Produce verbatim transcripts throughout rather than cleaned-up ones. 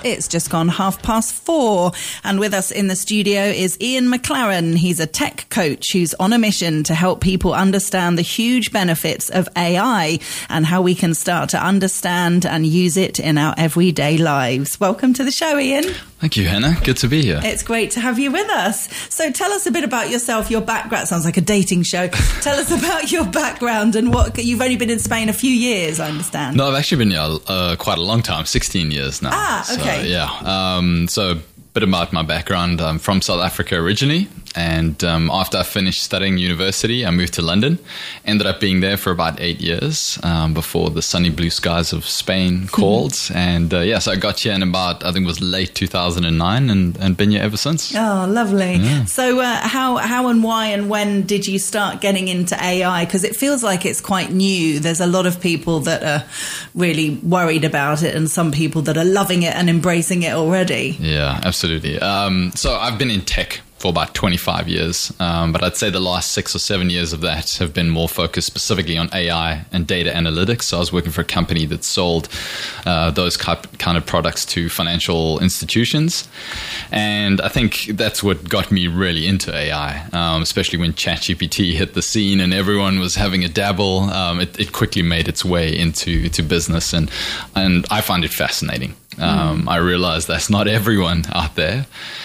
It's just gone half past four. And with us in the studio is Ian McLaren. He's a tech coach who's on a mission to help people understand the huge benefits of A I and how we can start to understand and use it in our everyday lives. Welcome to the show, Ian. Thank you, Hannah. Good to be here. It's great to have you with us. So tell us a bit about yourself, your background. Sounds like a dating show. Tell us about your background and what you've only been in Spain a few years, I understand. No, I've actually been here uh, quite a long time, sixteen years now. Ah, okay. So, yeah. Um, so a bit about my background. I'm from South Africa originally. And um, after I finished studying university, I moved to London. Ended up being there for about eight years um, before the sunny blue skies of Spain called. Mm-hmm. And uh, yeah, so I got here in about, I think it was late two thousand nine and, and been here ever since. Oh, lovely. Yeah. So uh, how, how and why and when did you start getting into A I? Because it feels like it's quite new. There's a lot of people that are really worried about it and some people that are loving it and embracing it already. Yeah, absolutely. Um, so I've been in tech for about twenty-five years. Um, but I'd say the last six or seven years of that have been more focused specifically on A I and data analytics. So I was working for a company that sold uh, those kind of products to financial institutions. And I think that's what got me really into A I, um, especially when ChatGPT hit the scene and everyone was having a dabble. Um, it, it quickly made its way into to business. And, and I find it fascinating. Um, mm. I realize that's not everyone out there.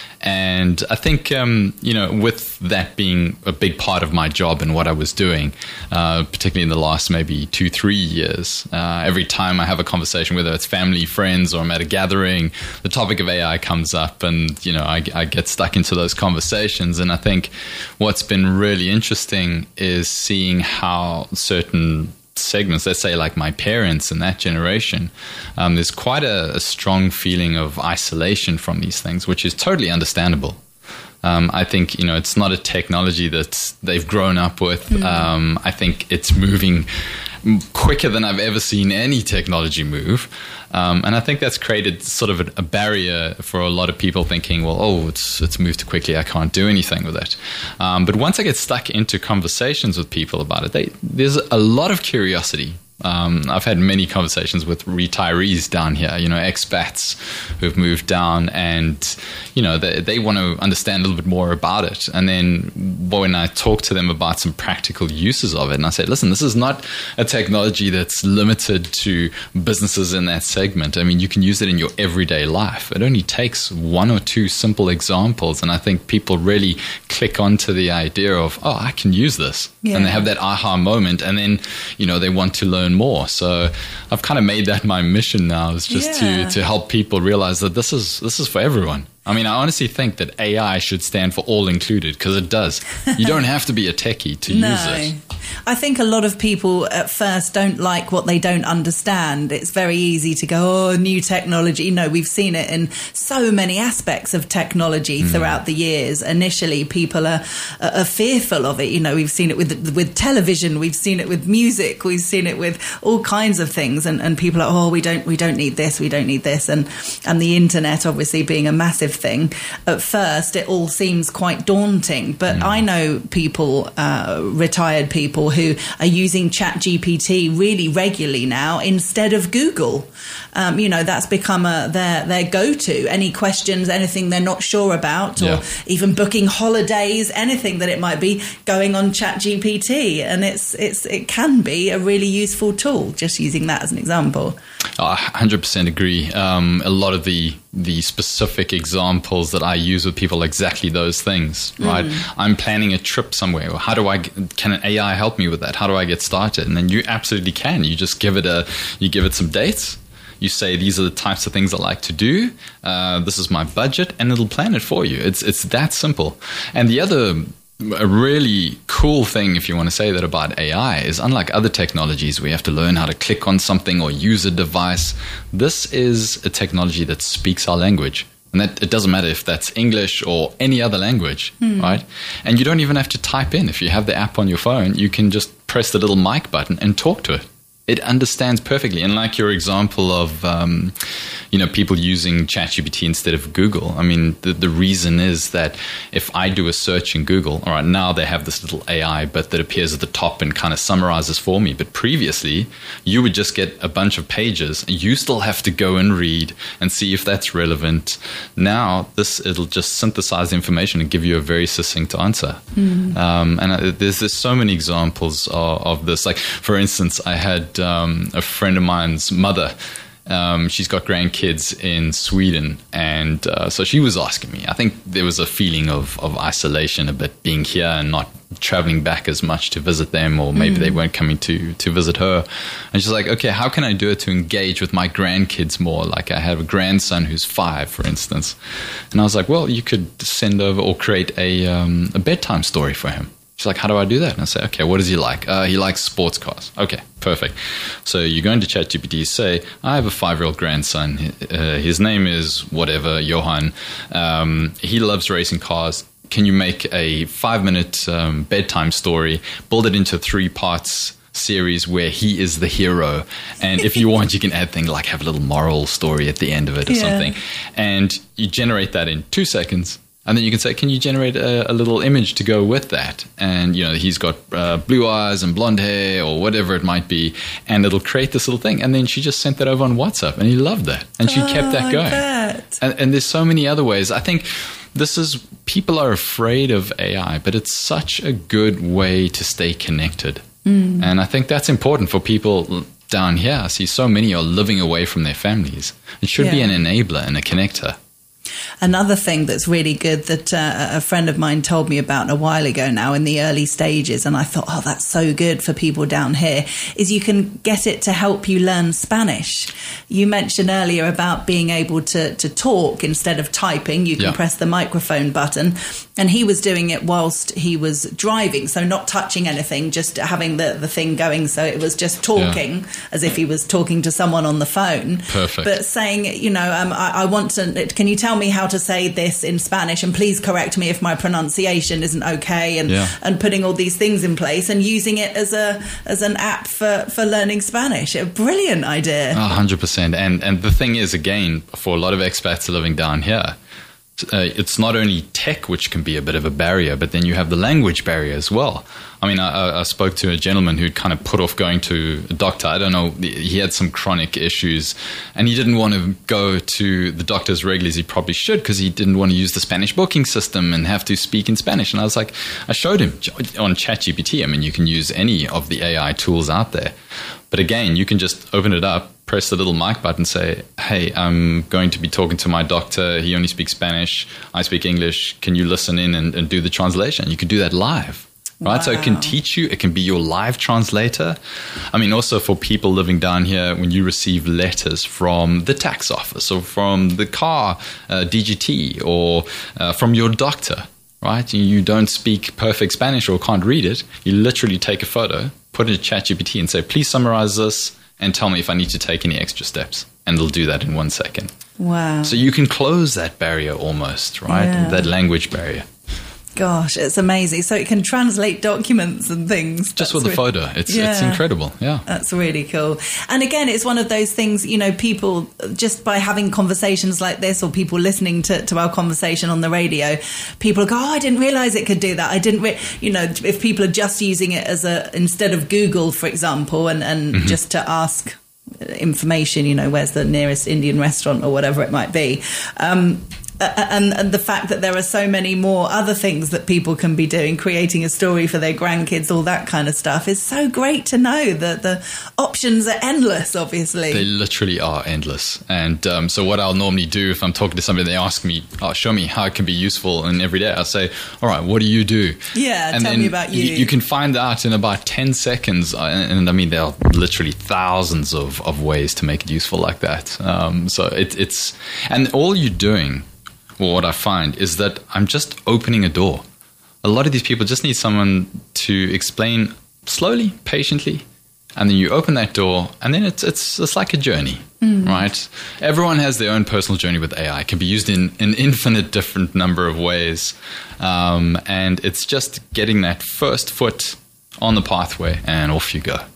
And I think, um, you know, with that being a big part of my job and what I was doing, uh, particularly in the last maybe two, three years, uh, every time I have a conversation, whether it's family, friends, or I'm at a gathering, the topic of A I comes up and, you know, I, I get stuck into those conversations. And I think what's been really interesting is seeing how certain segments, let's say like my parents and that generation, um, there's quite a, a strong feeling of isolation from these things, which is totally understandable. Um, I think, you know, it's not a technology that they've grown up with. Mm. Um, I think it's moving quicker than I've ever seen any technology move. Um, and I think that's created sort of a, a barrier for a lot of people thinking, well, oh, it's it's moved too quickly. I can't do anything with it. Um, but once I get stuck into conversations with people about it, they, there's a lot of curiosity. Um, I've had many conversations with retirees down here, you know, expats who've moved down and, you know, they, they want to understand a little bit more about it. And then when I talk to them about some practical uses of it, and I say, listen, this is not a technology that's limited to businesses in that segment. I mean, you can use it in your everyday life. It only takes one or two simple examples. And I think people really click onto the idea of, oh, I can use this. Yeah. And they have that aha moment. And then, you know, they want to learn more. So I've kind of made that my mission now, is just yeah. to to help people realize that this is this is for everyone. I mean, I honestly think that A I should stand for all included, because it does. You don't have to be a techie to no. use it. I think a lot of people at first don't like what they don't understand. It's very easy to go, oh, new technology. No, we've seen it in so many aspects of technology mm. throughout the years. Initially, people are, are fearful of it. You know, we've seen it with with television, we've seen it with music, we've seen it with all kinds of things. And, and people are, oh, we don't we don't need this, we don't need this. And and the internet, obviously, being a massive thing. At first, it all seems quite daunting. But mm. I know people, uh, retired people, who are using ChatGPT really regularly now instead of Google. Um, you know, that's become a, their their go-to. Any questions, anything they're not sure about, or yeah. even booking holidays, anything that it might be, going on ChatGPT, and it's it's it can be a really useful tool. Just using that as an example. Oh, I one hundred percent agree. Um, a lot of the the specific examples that I use with people, exactly those things, right? Mm. I'm planning a trip somewhere. How do I, can an A I help me with that? How do I get started? And then you absolutely can. You just give it a, you give it some dates. You say, these are the types of things I like to do. Uh, this is my budget, and it'll plan it for you. It's, it's that simple. And the other a really cool thing, if you want to say that, about A I is, unlike other technologies, we have to learn how to click on something or use a device. This is a technology that speaks our language. And that it doesn't matter if that's English or any other language, mm. right? And you don't even have to type in. If you have the app on your phone, you can just press the little mic button and talk to it. it understands perfectly. And like your example of, um, you know, people using ChatGPT instead of Google. I mean, the, the reason is that if I do a search in Google, all right, now they have this little A I bit that appears at the top and kind of summarizes for me. But previously, you would just get a bunch of pages. You still have to go and read and see if that's relevant. Now, this it'll just synthesize information and give you a very succinct answer. Mm. Um, and uh, there's, there's so many examples of, of this. Like, for instance, I had um, a friend of mine's mother. Um, she's got grandkids in Sweden, and uh, so she was asking me. I think there was a feeling of, of isolation a bit, being here and not traveling back as much to visit them, or maybe mm. they weren't coming to, to visit her. And she's like, okay, how can I do it to engage with my grandkids more? Like, I have a grandson who's five, for instance. And I was like, well, you could send over or create a, um, a bedtime story for him. She's like, how do I do that? And I say, okay, what does he like? Uh, he likes sports cars. Okay, perfect. So you go into ChatGPT, say, I have a five-year-old grandson. Uh, his name is whatever, Johan. Um, he loves racing cars. Can you make a five-minute um, bedtime story, build it into three parts series where he is the hero? And if you want, you can add things like have a little moral story at the end of it or yeah. something. And you generate that in two seconds. And then you can say, can you generate a, a little image to go with that? And, you know, he's got uh, blue eyes and blonde hair or whatever it might be. And it'll create this little thing. And then she just sent that over on WhatsApp and he loved that. And she oh, kept that going. And, and there's so many other ways. I think this is, people are afraid of A I, but it's such a good way to stay connected. Mm. And I think that's important for people down here. I see so many are living away from their families. It should yeah. be an enabler and a connector. Another thing that's really good that uh, a friend of mine told me about a while ago now in the early stages, and I thought, oh, that's so good for people down here, is you can get it to help you learn Spanish. You mentioned earlier about being able to, to talk instead of typing. You can yeah. press the microphone button. And he was doing it whilst he was driving, so not touching anything, just having the, the thing going. So it was just talking yeah. as if he was talking to someone on the phone. Perfect. But saying, you know, um, I, I want to, can you tell me how to say this in Spanish? And please correct me if my pronunciation isn't okay. And, yeah. and putting all these things in place and using it as a as an app for, for learning Spanish. A brilliant idea. one hundred percent. And, and the thing is, again, for a lot of expats living down here, Uh, it's not only tech, which can be a bit of a barrier, but then you have the language barrier as well. I mean, I, I spoke to a gentleman who'd kind of put off going to a doctor. I don't know, he had some chronic issues and he didn't want to go to the doctor as regularly as he probably should because he didn't want to use the Spanish booking system and have to speak in Spanish. And I was like, I showed him on ChatGPT. I mean, you can use any of the A I tools out there. But again, you can just open it up, press the little mic button, say, hey, I'm going to be talking to my doctor. He only speaks Spanish. I speak English. Can you listen in and, and do the translation? You can do that live, right? Wow. So it can teach you. It can be your live translator. I mean, also for people living down here, when you receive letters from the tax office or from the car uh, D G T or uh, from your doctor, right? You don't speak perfect Spanish or can't read it. You literally take a photo, put it in ChatGPT and say, please summarize this and tell me if I need to take any extra steps. And they'll do that in one second. Wow. So you can close that barrier almost, right? Yeah. That language barrier. Gosh, it's amazing. So it can translate documents and things. Just That's with the re- photo. It's yeah. it's incredible. Yeah. That's really cool. And again, it's one of those things, you know, people just by having conversations like this or people listening to, to our conversation on the radio, people go, oh, I didn't realize it could do that. I didn't, re-, you know, if people are just using it as a, instead of Google, for example, and, and mm-hmm. just to ask information, you know, where's the nearest Indian restaurant or whatever it might be. Um, And, and the fact that there are so many more other things that people can be doing, creating a story for their grandkids, all that kind of stuff, is so great to know that the options are endless, obviously. They literally are endless. And um, so what I'll normally do if I'm talking to somebody, they ask me, oh, show me how it can be useful in every day. I'll say, all right, what do you do? Yeah, and tell then me about you. you. You can find out in about ten seconds. And, and I mean, there are literally thousands of, of ways to make it useful like that. Um, so it, it's, and all you're doing, well, what I find is that I'm just opening a door. A lot of these people just need someone to explain slowly, patiently, and then you open that door, and then it's it's it's like a journey, mm. right? Everyone has their own personal journey with A I. It can be used in an infinite different number of ways, um, and it's just getting that first foot on the pathway, and off you go.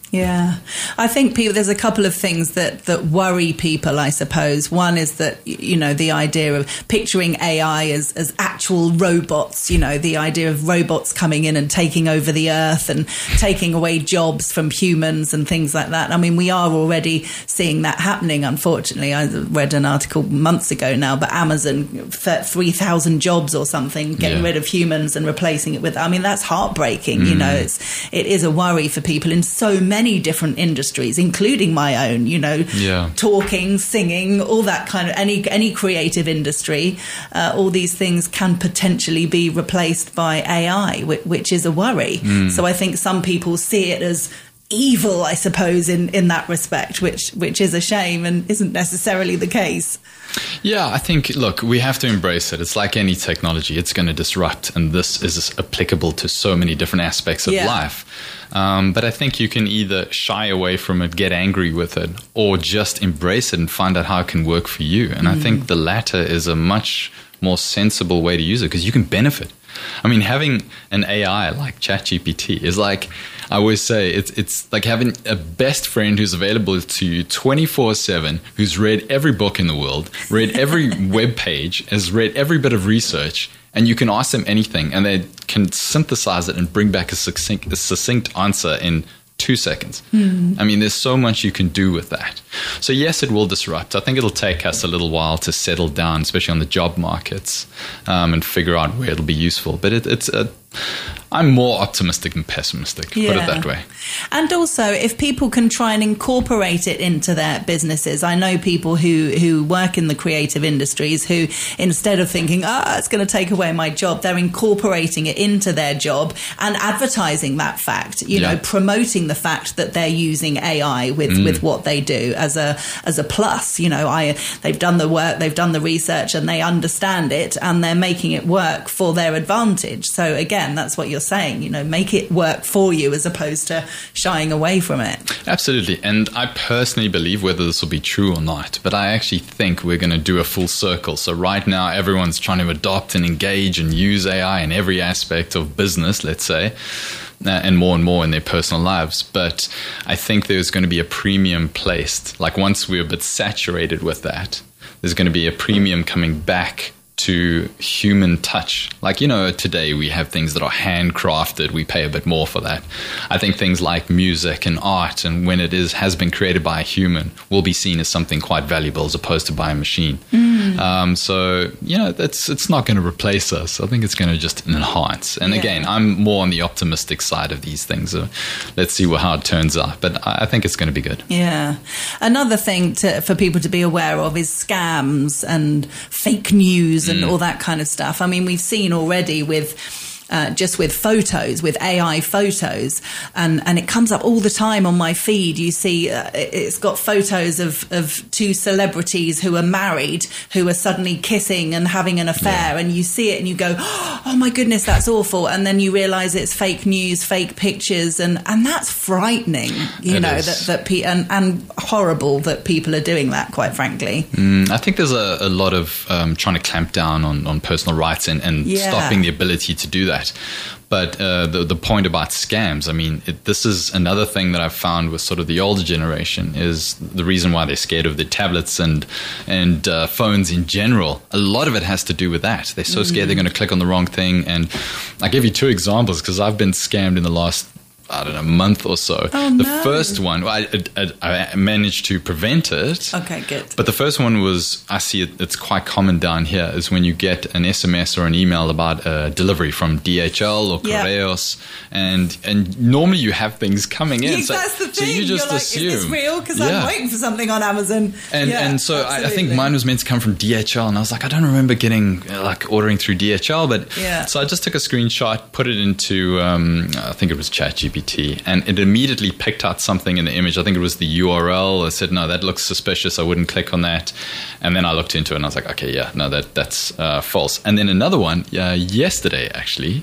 Yeah, I think people, there's a couple of things that, that worry people, I suppose. One is that, you know, the idea of picturing A I as, as actual robots, you know, the idea of robots coming in and taking over the earth and taking away jobs from humans and things like that. I mean, we are already seeing that happening, unfortunately. I read an article months ago now, but Amazon, three thousand jobs or something, getting yeah. rid of humans and replacing it with, I mean, that's heartbreaking, mm. you know, it's, it is a worry for people in so many many different industries, including my own, you know, yeah. talking, singing, all that kind of, any any creative industry, uh, all these things can potentially be replaced by A I, which, which is a worry. Mm. So I think some people see it as evil, I suppose, in, in that respect, which which is a shame and isn't necessarily the case. Yeah, I think, look, we have to embrace it. It's like any technology. It's going to disrupt, and this is applicable to so many different aspects of yeah. life. Um, but I think you can either shy away from it, get angry with it, or just embrace it and find out how it can work for you. And mm. I think the latter is a much more sensible way to use it because you can benefit. I mean, having an A I like ChatGPT is like, I always say, it's it's like having a best friend who's available to you twenty-four seven, who's read every book in the world, read every web page, has read every bit of research, and you can ask them anything, and they can synthesize it and bring back a succinct, a succinct answer in two seconds. Mm. I mean, there's so much you can do with that. So yes, it will disrupt. I think it'll take us a little while to settle down, especially on the job markets, um, and figure out where it'll be useful. But it, it's a I'm more optimistic than pessimistic, yeah. put it that way. And also, if people can try and incorporate it into their businesses, I know people who, who work in the creative industries who, instead of thinking, ah, oh, it's going to take away my job, they're incorporating it into their job and advertising that fact, you yeah. know, promoting the fact that they're using A I with, mm. with what they do as a as a plus. You know, I they've done the work, they've done the research, and they understand it, and they're making it work for their advantage. So again, that's what you're saying, you know, make it work for you as opposed to shying away from it. Absolutely. And I personally believe, whether this will be true or not, but I actually think we're going to do a full circle. So right now, everyone's trying to adopt and engage and use A I in every aspect of business, let's say, uh, and more and more in their personal lives. But I think there's going to be a premium placed. Like once we're a bit saturated with that, there's going to be a premium coming back to human touch. Like, you know, today we have things that are handcrafted. We pay a bit more for that. I think things like music and art, and when it is has been created by a human, will be seen as something quite valuable as opposed to by a machine. Mm. Um, so, you know, that's it's not going to replace us. I think it's going to just enhance. And yeah. again, I'm more on the optimistic side of these things. So let's see how it turns out. But I think it's going to be good. Yeah. Another thing to, for people to be aware of is scams and fake news and mm. all that kind of stuff. I mean, we've seen already with uh, just with photos, with A I photos, and, and it comes up all the time on my feed. You see uh, it's got photos of, of two celebrities who are married, who are suddenly kissing and having an affair, yeah. and you see it and you go, oh my goodness, that's awful. And then you realise it's fake news, fake pictures, and, and that's frightening, you it know, is. that, that pe- and, and horrible that people are doing that, quite frankly. Mm, I think there's a, a lot of um, trying to clamp down on, on personal rights and, and yeah. stopping the ability to do that. But uh, the the point about scams, I mean, it, this is another thing that I've found with sort of the older generation is the reason why they're scared of the tablets and and uh, phones in general. A lot of it has to do with that. They're so scared mm. they're going to click on the wrong thing. And I'll give you two examples because I've been scammed in the last I don't know, month or so. Oh, the no. first one, I, I, I managed to prevent it. Okay, good. But the first one was, I see it, it's quite common down here, is when you get an S M S or an email about a delivery from D H L or Correios, yeah. and and normally you have things coming in. Yeah, so, that's the thing. So you just You're like, assume. Is this real? Because yeah. I'm waiting for something on Amazon. And yeah, and so I, I think mine was meant to come from D H L, and I was like, I don't remember getting, uh, like, ordering through D H L, but yeah. so I just took a screenshot, put it into, um, I think it was ChatGPT, and it immediately picked out something in the image. I think it was the U R L. I said, no, that looks suspicious. I wouldn't click on that. And then I looked into it and I was like, okay, yeah, no, that that's uh, false. And then another one uh, yesterday, actually.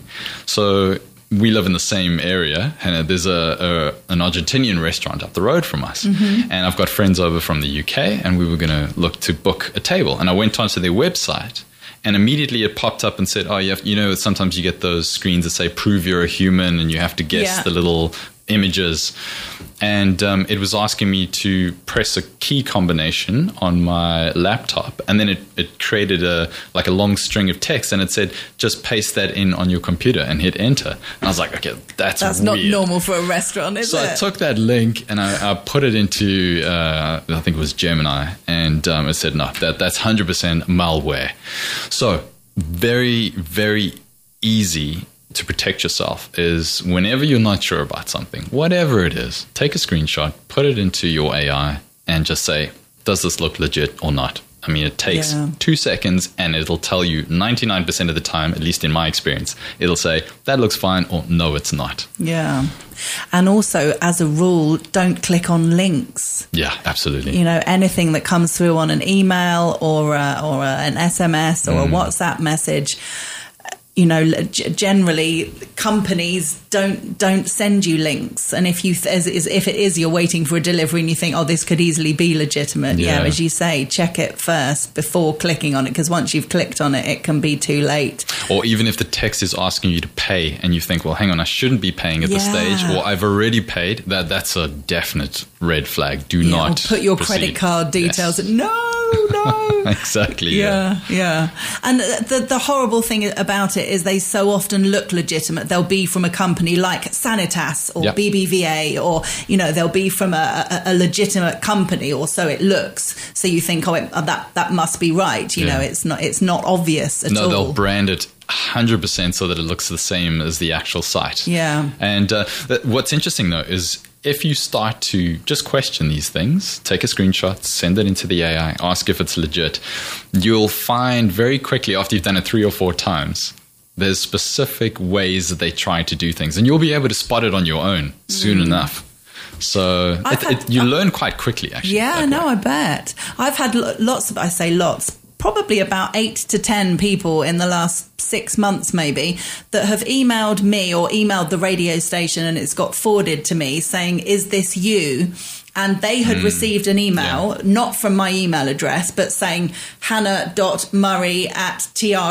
So we live in the same area, and there's a, a an Argentinian restaurant up the road from us. Mm-hmm. And I've got friends over from the U K, and we were going to look to book a table. And I went onto their website, and immediately it popped up and said, oh, you, have, you know, sometimes you get those screens that say, prove you're a human, and you have to guess yeah. the little images. And um, it was asking me to press a key combination on my laptop, and then it, it created a like a long string of text, and it said, just paste that in on your computer and hit enter. And I was like, okay, that's That's weird. not normal for a restaurant, is so it? I took that link and I, I put it into, uh, I think it was Gemini, and um, it said, no, that, that's one hundred percent malware. So very, very easy to protect yourself is whenever you're not sure about something, whatever it is, take a screenshot, put it into your A I, and just say, does this look legit or not? I mean, it takes Yeah. two seconds and it'll tell you ninety-nine percent of the time, at least in my experience, it'll say, that looks fine, or no, it's not. Yeah. And also, as a rule, don't click on links. Yeah, absolutely. You know, anything that comes through on an email or a, or a, an S M S or Mm. a WhatsApp message. You know, g- generally companies don't don't send you links, and if you th- as, as, if it is you're waiting for a delivery and you think, oh, this could easily be legitimate. Yeah, Yeah. as you say, check it first before clicking on it, because once you've clicked on it, it can be too late. Or even if the text is asking you to pay and you think, well, hang on, I shouldn't be paying at this Yeah. stage, or I've already paid, that that's a definite red flag. Do Yeah, not or put your proceed. credit card details. Yes. No, no. Exactly. Yeah. Yeah, yeah. And the the horrible thing about it is they so often look legitimate. They'll be from a company like Sanitas or Yep. B B V A, or, you know, they'll be from a, a, a legitimate company, or so it looks. So you think, oh, it, that that must be right. You Yeah. know, it's not it's not obvious at No, all. they'll brand it one hundred percent so that it looks the same as the actual site. Yeah. And uh, th- what's interesting, though, is if you start to just question these things, take a screenshot, send it into the A I, ask if it's legit, you'll find very quickly after you've done it three or four times, there's specific ways that they try to do things. And you'll be able to spot it on your own soon Mm. enough. So I've it, had- it, you learn quite quickly, actually. Yeah, that no, way. I bet. I've had lo- lots of, I say lots, probably about eight to ten people in the last six months maybe that have emailed me or emailed the radio station, and it's got forwarded to me saying, is this you? And they had Mm. received an email, Yeah. not from my email address, but saying hannah.murray at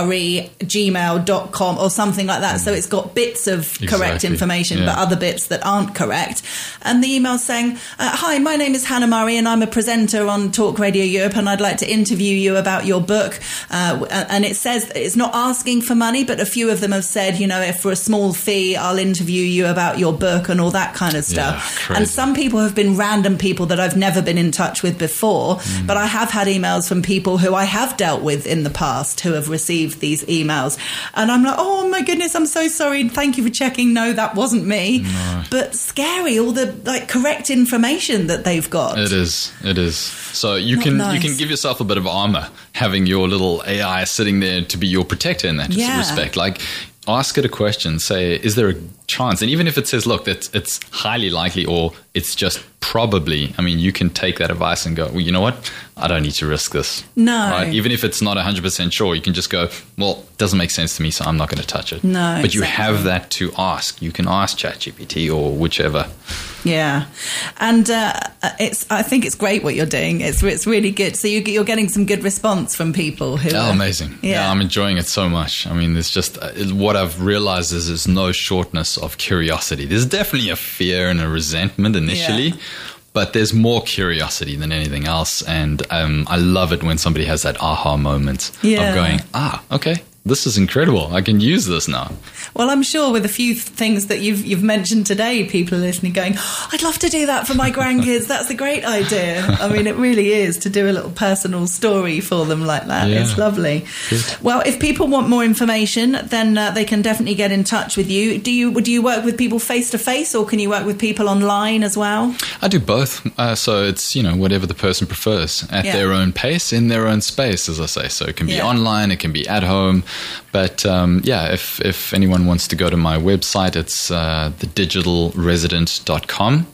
tre.gmail dot com or something like that. So it's got bits of correct Exactly. information, Yeah. but other bits that aren't correct. And the email saying, uh, hi, my name is Hannah Murray and I'm a presenter on Talk Radio Europe, and I'd like to interview you about your book. Uh, and it says it's not asking for money, but a few of them have said, you know, if for a small fee, I'll interview you about your book and all that kind of stuff. Yeah, crazy. And some people have been random people that I've never been in touch with before, Mm. but I have had emails from people who I have dealt with in the past who have received these emails. And I'm like, oh my goodness, I'm so sorry. Thank you for checking. No, that wasn't me. No. But scary, all the like correct information that they've got. It is. It is. So you Not can nice. you can give yourself a bit of armor having your little A I sitting there to be your protector in that Yeah. respect. Like, ask it a question. Say, is there a chance? And even if it says, look, that's it's highly likely or it's just probably. I mean, you can take that advice and go, well, you know what? I don't need to risk this. No. Right? Even if it's not one hundred percent sure, you can just go, well, it doesn't make sense to me, so I'm not going to touch it. No, But you exactly. have that to ask. You can ask ChatGPT or whichever. Yeah, and uh, it's. I think it's great what you're doing. It's it's really good. So you, you're getting some good response from people who. Oh, are- amazing. Yeah. Yeah. I'm enjoying it so much. I mean, there's just uh, what I've realized is there's no shortness of curiosity. There's definitely a fear and a resentment initially, Yeah. but there's more curiosity than anything else. And um, I love it when somebody has that aha moment Yeah. of going, ah, okay, this is incredible. I can use this now. Well, I'm sure with a few th- things that you've you've mentioned today, people are listening going, oh, I'd love to do that for my grandkids. That's a great idea. I mean, it really is to do a little personal story for them like that. Yeah. It's lovely. Good. Well, if people want more information, then uh, they can definitely get in touch with you. Do you do you work with people face to face, or can you work with people online as well? I do both. Uh, so it's, you know, whatever the person prefers at Yeah. their own pace, in their own space, as I say. So it can be Yeah. online, it can be at home. But um, yeah, if, if anyone wants to go to my website, it's uh, the digital resident dot com.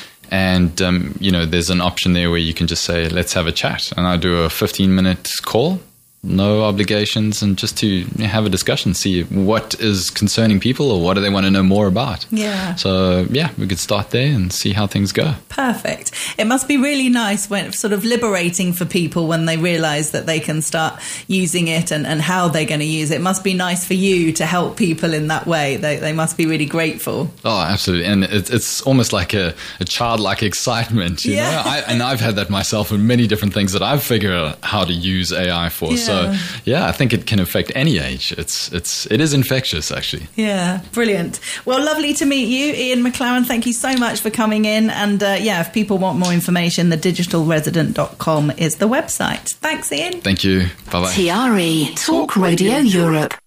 And, um, you know, there's an option there where you can just say, let's have a chat. And I do a fifteen minute call. no obligations, and just to have a discussion, see what is concerning people or what do they want to know more about. Yeah. So, yeah, we could start there and see how things go. Perfect. It must be really nice when sort of liberating for people when they realize that they can start using it and, and how they're going to use it. It must be nice for you to help people in that way. They, they must be really grateful. Oh, absolutely. And it, it's almost like a, a childlike excitement, you yeah. know? I, and I've had that myself in many different things that I've figured out how to use A I for. Yeah. So, yeah, I think it can affect any age. It's it's it is infectious, actually. Yeah, brilliant. Well, lovely to meet you, Ian McLaren. Thank you so much for coming in. And uh, yeah, if people want more information, the digital resident dot com is the website. Thanks, Ian. Thank you. Bye-bye. T R E Talk Radio Europe.